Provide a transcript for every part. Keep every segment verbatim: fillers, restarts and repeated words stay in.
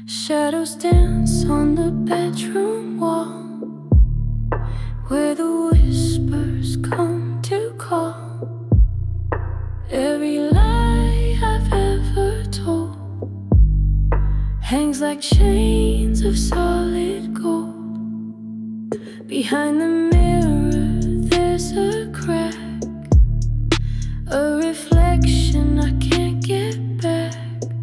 Shadows dance on the bedroom wall, where the whispers come to call. Every lie I've ever told hangs like chains of solid gold. Behind the mirror there's a crack, a reflection I can't get back.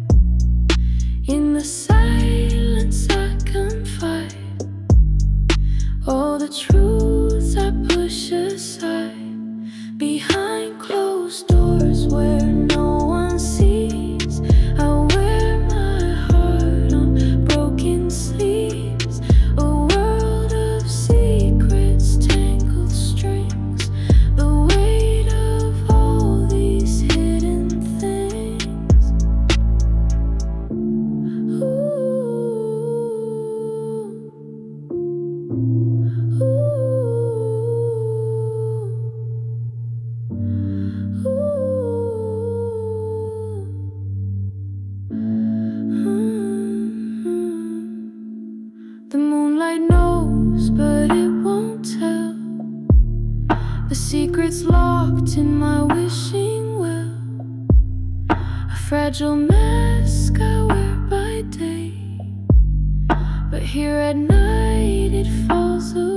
In the silence I confide, all the truths I push aside. Behind closed doors where no one sees, I wear my heart on broken sleeves. A world of secrets, tangled strings, the weight of all these hidden things. Ooh, ooh. The moonlight knows, but it won't tell the secrets locked in my wishing well. A fragile mask I wear by day, but here at night it falls away.